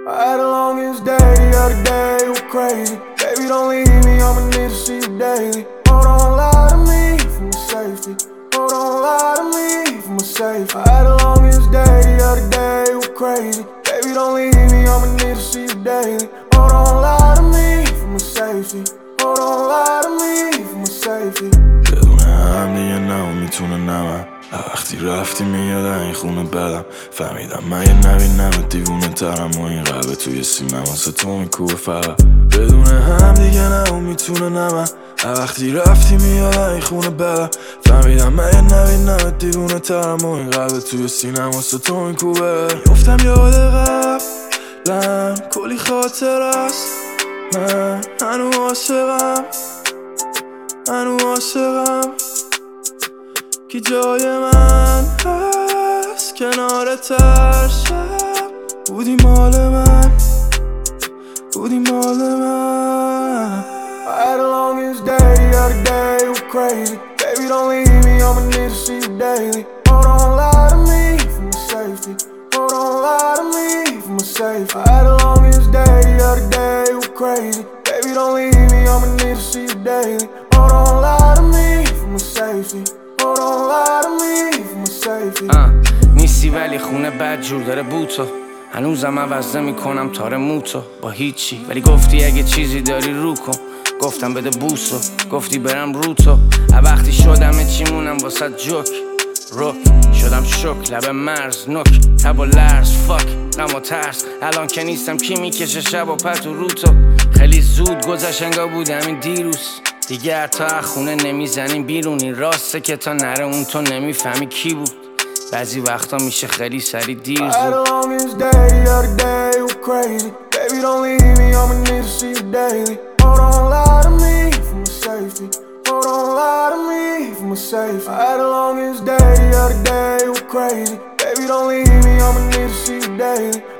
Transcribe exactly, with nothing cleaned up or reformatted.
I had the longest day, the other day, it was crazy. Baby, don't leave me, I'ma need to see you daily. Oh, don't lie to me for my safety. Oh, don't lie to me for my safety. I had the longest day, the other day, it was crazy. Baby, don't leave me, I'ma need to see you daily. Oh, don't lie to me for my safety. Oh, don't lie to me for my safety. بدون هم دیگه نمیتونه نمه وقتی رفتی میاد این خونه بدم فهمیدم من یه نبینم دیوونه ترم و این قلبه توی سینم واسه تو میکوبه فقط بدون هم دیگه نمیتونه نمه وقتی رفتی میاد این خونه بدم فهمیدم من یه نبینم دیوونه ترم و این قلبه توی سینم واسه تو میکوبه میفتم یاد قبلم کلی خاطر است من هنو عاشقم هنو عاشقم کی جای من هست کنار تر شب بودی مال من بودی مال من I had the longest day, the other day, it was crazy. Baby, don't leave me, I'ma need to see you daily. Oh, don't lie to me for my safety. Oh, don't lie to me for my safety. I had the longest day, the other day, it was crazy. Baby, don't leave me, I'ma need to see you daily. Oh, don't lie to me for my safety. Oh, don't lie to me for my safety. uh, نیستی ولی خونه بد جور داره بوتو هنوزم عوض نمی‌کنم تار موتو با هیچی ولی گفتی اگه چیزی داری رو کن گفتم بده بوسو گفتی برم رو تو وقتی شدم چی مونم واسه جوک روک شدم شک لب مرز نک تب و لرز فاک غم و ترس الان که نیستم کی میکشه شب و پت و رو تو خیلی زود گذشت انگار بودم این دیروز دیگر تا خونه نمیزنیم بیرونی راسته که تا نره اون تو نمیفهمی کی بود بعضی وقتا میشه خیلی سری دیر زود I had the longest day, the other day, it was crazy. Baby, don't leave me, I'ma need to see you daily. Oh, don't lie to me for my safety. Oh, don't lie to me for my safety. I had the longest day, the other day, it was crazy. Baby, don't leave me, I'ma need to see you daily.